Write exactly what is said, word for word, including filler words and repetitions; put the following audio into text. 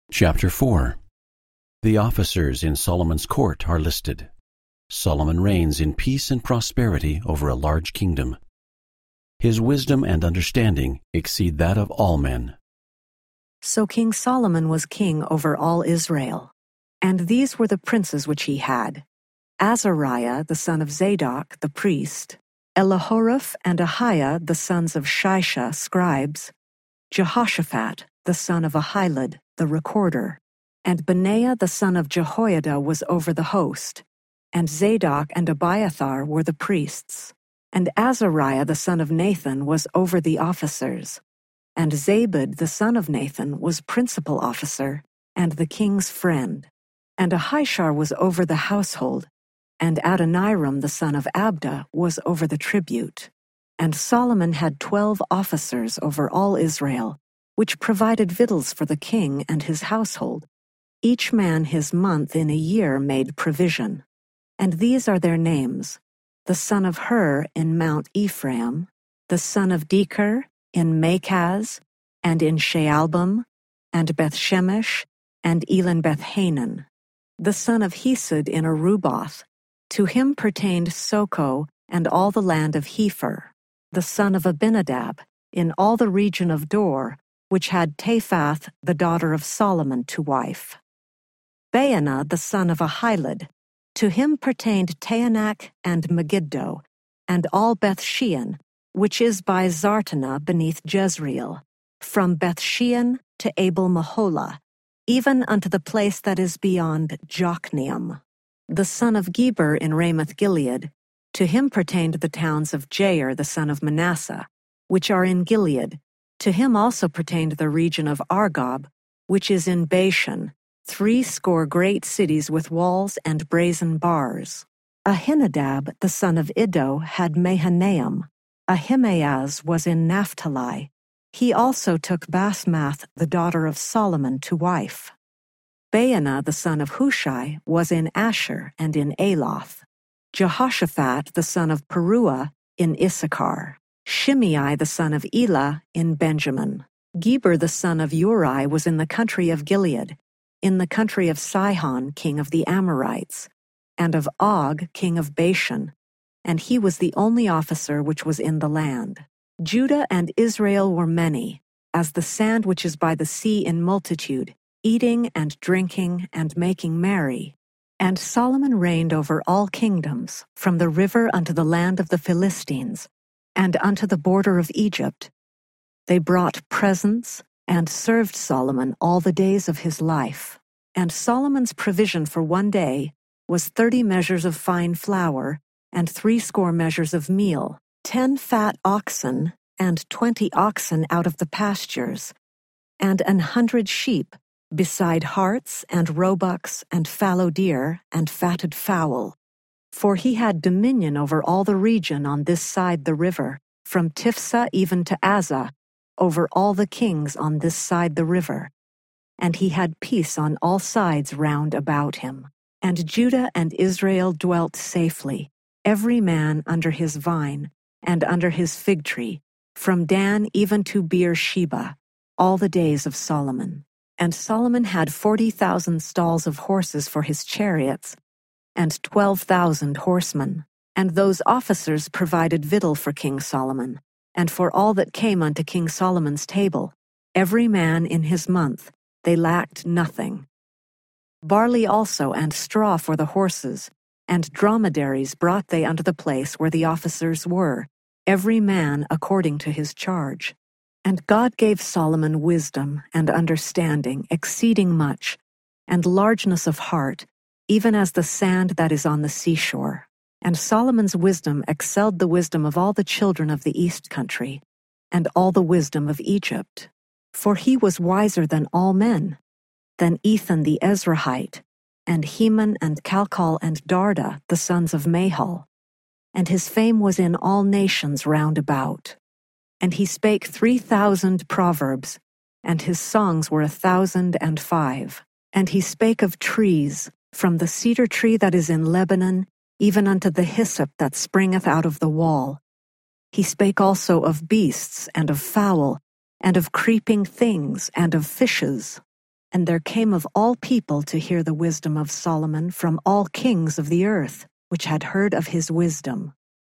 Chapter four. The officers in Solomon's court are listed. Solomon reigns in peace and prosperity over a large kingdom. His wisdom and understanding exceed that of all men. So King Solomon was king over all Israel. And these were the princes which he had: Azariah the son of Zadok the priest, Elihoreph and Ahiah the sons of Shisha scribes, Jehoshaphat the son of Ahilud the recorder, and Benaiah the son of Jehoiada was over the host, and Zadok and Abiathar were the priests, and Azariah the son of Nathan was over the officers, and Zabud the son of Nathan was principal officer, and the king's friend, and Ahishar was over the household, and Adoniram the son of Abda was over the tribute. And Solomon had twelve officers over all Israel, which provided victuals for the king and his household. Each man his month in a year made provision. And these are their names: the son of Hur in Mount Ephraim, the son of Deker in Makaz, and in Shaalbim, and Bethshemesh, and Elon Bethhanan, the son of Hesed in Aruboth. To him pertained Soko and all the land of Hepher, the son of Abinadab, in all the region of Dor, which had Taphath the daughter of Solomon to wife. Baanah the son of Ahilud, to him pertained Taanach and Megiddo, and all Bethshean, which is by Zartanah beneath Jezreel, from Bethshean to Abel-Meholah, even unto the place that is beyond Jokneam. The son of Geber in Ramoth-Gilead, to him pertained the towns of Jair the son of Manasseh, which are in Gilead. To him also pertained the region of Argob, which is in Bashan, threescore great cities with walls and brazen bars. Ahinadab the son of Iddo had Mahanaim. Ahimaaz was in Naphtali. He also took Basmath the daughter of Solomon to wife. Baanah the son of Hushai was in Asher and in Aloth. Jehoshaphat the son of Peruah in Issachar. Shimei the son of Elah in Benjamin. Geber the son of Uri was in the country of Gilead, in the country of Sihon king of the Amorites, and of Og king of Bashan, and he was the only officer which was in the land. Judah and Israel were many, as the sand which is by the sea in multitude, eating and drinking and making merry. And Solomon reigned over all kingdoms, from the river unto the land of the Philistines, and unto the border of Egypt. They brought presents, and served Solomon all the days of his life. And Solomon's provision for one day was thirty measures of fine flour, and threescore measures of meal, ten fat oxen, and twenty oxen out of the pastures, and an hundred sheep, beside harts, and roebucks, and fallow deer, and fatted fowl. For he had dominion over all the region on this side the river, from Tiphsah even to Azzah, over all the kings on this side the river. And he had peace on all sides round about him. And Judah and Israel dwelt safely, every man under his vine, and under his fig tree, from Dan even to Beersheba, all the days of Solomon. And Solomon had forty thousand stalls of horses for his chariots, and twelve thousand horsemen. And those officers provided victual for King Solomon, and for all that came unto King Solomon's table, every man in his month. They lacked nothing. Barley also and straw for the horses, and dromedaries brought they unto the place where the officers were, every man according to his charge. And God gave Solomon wisdom and understanding exceeding much, and largeness of heart, even as the sand that is on the seashore. And Solomon's wisdom excelled the wisdom of all the children of the east country, and all the wisdom of Egypt. For he was wiser than all men, than Ethan the Ezrahite, and Heman and Calcol and Darda, the sons of Mahol. And his fame was in all nations round about. And he spake three thousand proverbs, and his songs were a thousand and five. And he spake of trees, from the cedar tree that is in Lebanon, even unto the hyssop that springeth out of the wall. He spake also of beasts, and of fowl, and of creeping things, and of fishes. And there came of all people to hear the wisdom of Solomon from all kings of the earth, which had heard of his wisdom.